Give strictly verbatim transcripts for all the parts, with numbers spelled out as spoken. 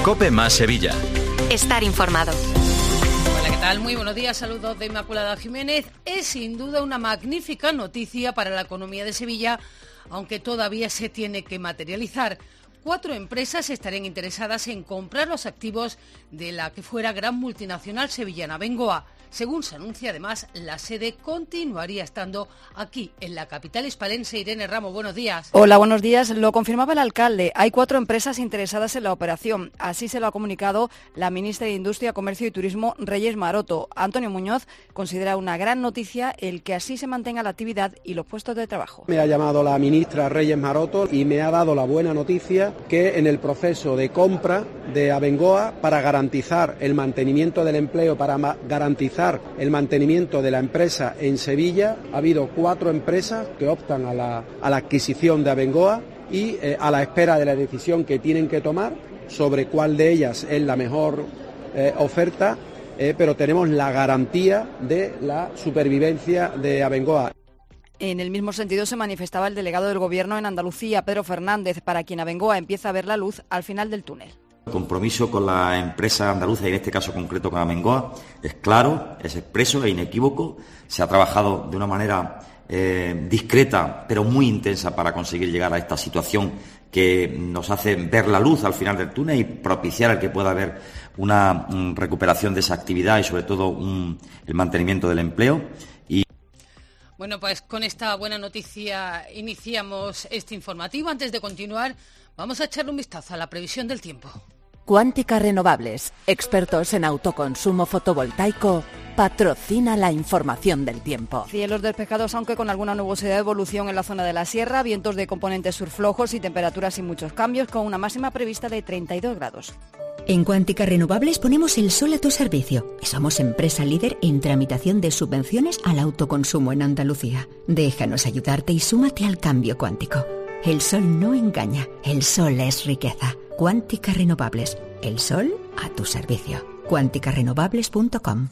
COPE más Sevilla. Estar informado. Hola, ¿qué tal? Muy buenos días, saludos de Inmaculada Jiménez. Es sin duda una magnífica noticia para la economía de Sevilla, aunque todavía se tiene que materializar. Cuatro empresas estarían interesadas en comprar los activos de la que fuera gran multinacional sevillana Abengoa. Según se anuncia, además, la sede continuaría estando aquí, en la capital hispalense. Irene Ramos, buenos días. Hola, buenos días. Lo confirmaba el alcalde. Hay cuatro empresas interesadas en la operación. Así se lo ha comunicado la ministra de Industria, Comercio y Turismo, Reyes Maroto. Antonio Muñoz considera una gran noticia el que así se mantenga la actividad y los puestos de trabajo. Me ha llamado la ministra Reyes Maroto y me ha dado la buena noticia que en el proceso de compra de Abengoa, para garantizar el mantenimiento del empleo, para garantizar el mantenimiento de la empresa en Sevilla, ha habido cuatro empresas que optan a la, a la adquisición de Abengoa y eh, a la espera de la decisión que tienen que tomar sobre cuál de ellas es la mejor eh, oferta, eh, pero tenemos la garantía de la supervivencia de Abengoa. En el mismo sentido se manifestaba el delegado del Gobierno en Andalucía, Pedro Fernández, para quien Abengoa empieza a ver la luz al final del túnel. El compromiso con la empresa andaluza y en este caso concreto con Abengoa es claro, es expreso e inequívoco. Se ha trabajado de una manera eh, discreta pero muy intensa para conseguir llegar a esta situación que nos hace ver la luz al final del túnel y propiciar el que pueda haber una um, recuperación de esa actividad y sobre todo un, el mantenimiento del empleo. Y Bueno, pues con esta buena noticia iniciamos este informativo. Antes de continuar, vamos a echarle un vistazo a la previsión del tiempo. Cuántica Renovables, expertos en autoconsumo fotovoltaico, patrocina la información del tiempo. Cielos despejados, aunque con alguna nubosidad de evolución en la zona de la sierra, vientos de componentes sur flojos y temperaturas sin muchos cambios, con una máxima prevista de treinta y dos grados. En Cuántica Renovables ponemos el sol a tu servicio y somos empresa líder en tramitación de subvenciones al autoconsumo en Andalucía. Déjanos ayudarte y súmate al cambio cuántico. El sol no engaña, el sol es riqueza. Cuántica Renovables, el sol a tu servicio. cuántica renovables punto com.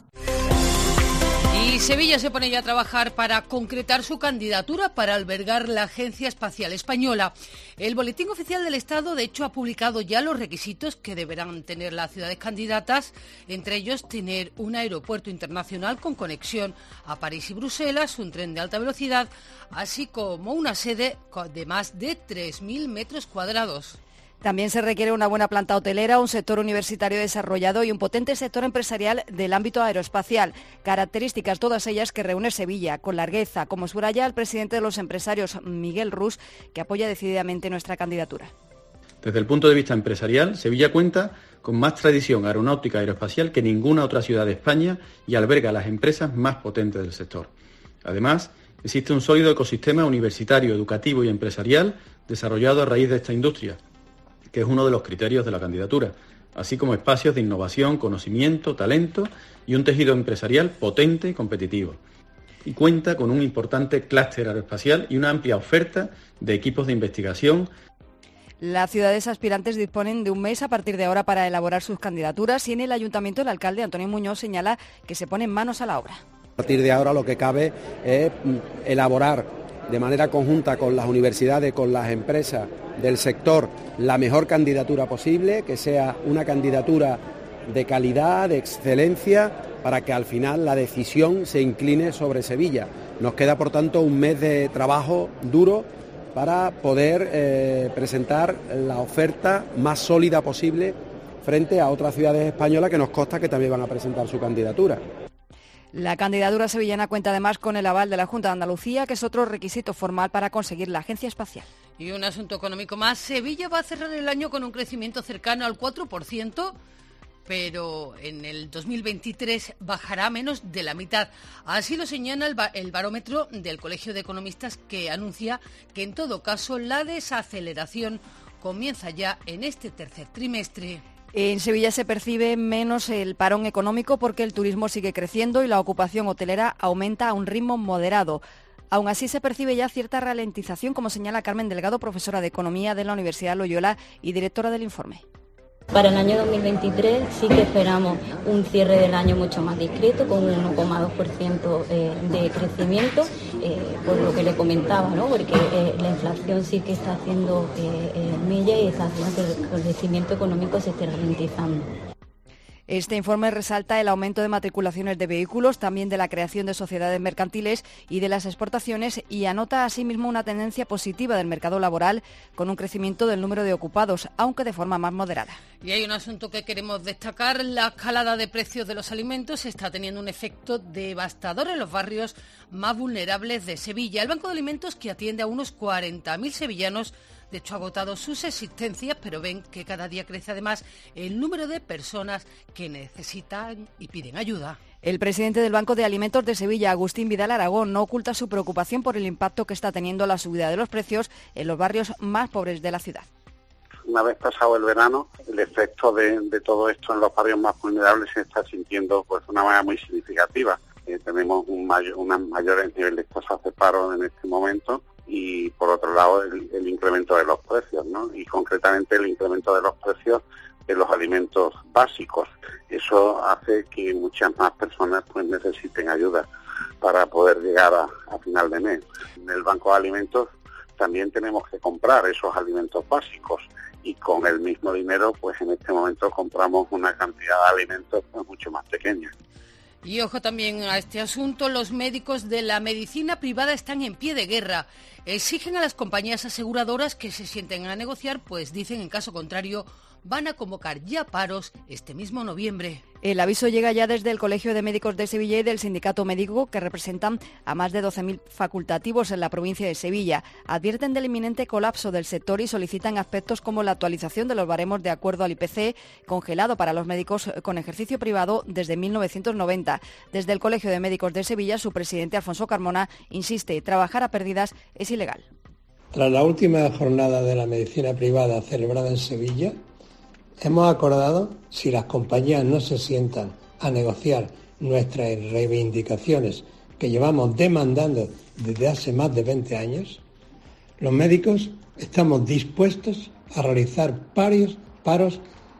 Y Sevilla se pone ya a trabajar para concretar su candidatura para albergar la Agencia Espacial Española. El Boletín Oficial del Estado, de hecho, ha publicado ya los requisitos que deberán tener las ciudades candidatas, entre ellos tener un aeropuerto internacional con conexión a París y Bruselas, un tren de alta velocidad, así como una sede de más de tres mil metros cuadrados. También se requiere una buena planta hotelera, un sector universitario desarrollado y un potente sector empresarial del ámbito aeroespacial. Características todas ellas que reúne Sevilla, con largueza, como subraya el presidente de los empresarios, Miguel Rus, que apoya decididamente nuestra candidatura. Desde el punto de vista empresarial, Sevilla cuenta con más tradición aeronáutica aeroespacial que ninguna otra ciudad de España y alberga las empresas más potentes del sector. Además, existe un sólido ecosistema universitario, educativo y empresarial desarrollado a raíz de esta industria, que es uno de los criterios de la candidatura, así como espacios de innovación, conocimiento, talento y un tejido empresarial potente y competitivo. Y cuenta con un importante clúster aeroespacial y una amplia oferta de equipos de investigación. Las ciudades aspirantes disponen de un mes a partir de ahora para elaborar sus candidaturas y en el Ayuntamiento el alcalde Antonio Muñoz señala que se ponen manos a la obra. A partir de ahora lo que cabe es elaborar de manera conjunta con las universidades, con las empresas del sector, la mejor candidatura posible, que sea una candidatura de calidad, de excelencia, para que al final la decisión se incline sobre Sevilla. Nos queda, por tanto, un mes de trabajo duro para poder eh, presentar la oferta más sólida posible frente a otras ciudades españolas que nos consta que también van a presentar su candidatura. La candidatura sevillana cuenta además con el aval de la Junta de Andalucía, que es otro requisito formal para conseguir la agencia espacial. Y un asunto económico más. Sevilla va a cerrar el año con un crecimiento cercano al cuatro por ciento, pero en el dos mil veintitrés bajará menos de la mitad. Así lo señala el, ba- el barómetro del Colegio de Economistas, que anuncia que en todo caso la desaceleración comienza ya en este tercer trimestre. En Sevilla se percibe menos el parón económico porque el turismo sigue creciendo y la ocupación hotelera aumenta a un ritmo moderado. Aún así se percibe ya cierta ralentización, como señala Carmen Delgado, profesora de Economía de la Universidad Loyola y directora del informe. Para el año dos mil veintitrés sí que esperamos un cierre del año mucho más discreto, con un uno coma dos por ciento de crecimiento, eh, por lo que le comentaba, ¿no? Porque eh, la inflación sí que está haciendo eh, eh, mella y está haciendo que el crecimiento económico se esté ralentizando. Este informe resalta el aumento de matriculaciones de vehículos, también de la creación de sociedades mercantiles y de las exportaciones, y anota asimismo una tendencia positiva del mercado laboral con un crecimiento del número de ocupados, aunque de forma más moderada. Y hay un asunto que queremos destacar: la escalada de precios de los alimentos está teniendo un efecto devastador en los barrios más vulnerables de Sevilla. El Banco de Alimentos, que atiende a unos cuarenta mil sevillanos, de hecho ha agotado sus existencias, pero ven que cada día crece además el número de personas que necesitan y piden ayuda. El presidente del Banco de Alimentos de Sevilla, Agustín Vidal Aragón, no oculta su preocupación por el impacto que está teniendo la subida de los precios en los barrios más pobres de la ciudad. Una vez pasado el verano, el efecto de, de todo esto en los barrios más vulnerables se está sintiendo pues, de una manera muy significativa. Eh, tenemos un mayor, unos mayores niveles de tasas de paro en este momento, y por otro lado el, el incremento de los precios, ¿no? Y concretamente el incremento de los precios de los alimentos básicos. Eso hace que muchas más personas pues necesiten ayuda para poder llegar a, a final de mes. En el Banco de Alimentos también tenemos que comprar esos alimentos básicos, y con el mismo dinero pues en este momento compramos una cantidad de alimentos pues, mucho más pequeña. Y ojo también a este asunto: los médicos de la medicina privada están en pie de guerra. Exigen a las compañías aseguradoras que se sienten a negociar, pues dicen en caso contrario van a convocar ya paros este mismo noviembre. El aviso llega ya desde el Colegio de Médicos de Sevilla y del Sindicato Médico, que representan a más de doce mil facultativos en la provincia de Sevilla. Advierten del inminente colapso del sector y solicitan aspectos como la actualización de los baremos de acuerdo al I P C, congelado para los médicos con ejercicio privado desde mil novecientos noventa. Desde el Colegio de Médicos de Sevilla, su presidente Alfonso Carmona insiste: trabajar a pérdidas es ilegal. Tras la última jornada de la medicina privada celebrada en Sevilla, hemos acordado, si las compañías no se sientan a negociar nuestras reivindicaciones que llevamos demandando desde hace más de veinte años, los médicos estamos dispuestos a realizar paros, paros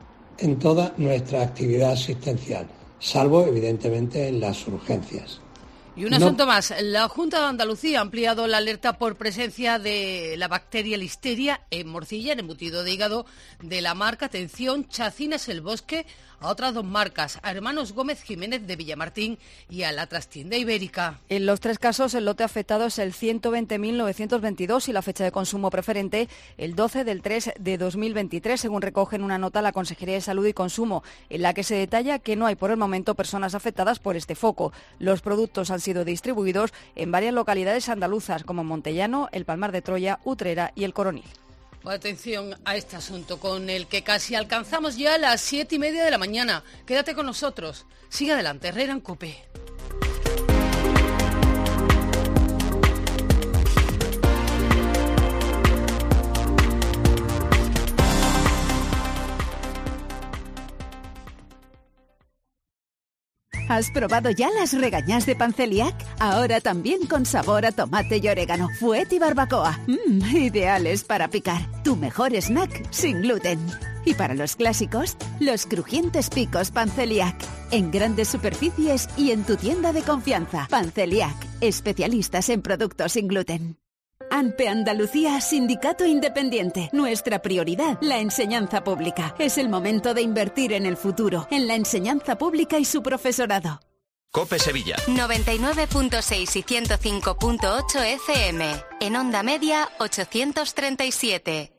en toda nuestra actividad asistencial, salvo evidentemente en las urgencias. Y un asunto no. más. La Junta de Andalucía ha ampliado la alerta por presencia de la bacteria Listeria en morcilla, en embutido de hígado de la marca, atención, Chacinas El Bosque, a otras dos marcas, a Hermanos Gómez Jiménez de Villamartín y a la Trastienda Ibérica. En los tres casos, el lote afectado es el ciento veinte mil novecientos veintidós y la fecha de consumo preferente el doce del tres de dos mil veintitrés, según recoge en una nota la Consejería de Salud y Consumo, en la que se detalla que no hay por el momento personas afectadas por este foco. Los productos han sido distribuidos en varias localidades andaluzas, como Montellano, El Palmar de Troya, Utrera y El Coronil. Atención a este asunto, con el que casi alcanzamos ya las siete y media de la mañana. Quédate con nosotros. Sigue adelante, Herrera en COPE. ¿Has probado ya las regañás de Panceliac? Ahora también con sabor a tomate y orégano, fuet y barbacoa. Mmm, ideales para picar. Tu mejor snack sin gluten. Y para los clásicos, los crujientes picos Panceliac. En grandes superficies y en tu tienda de confianza. Panceliac, especialistas en productos sin gluten. ANPE Andalucía, Sindicato Independiente. Nuestra prioridad, la enseñanza pública. Es el momento de invertir en el futuro, en la enseñanza pública y su profesorado. COPE Sevilla. noventa y nueve punto seis y ciento cinco punto ocho F M. En onda media, ochocientos treinta y siete.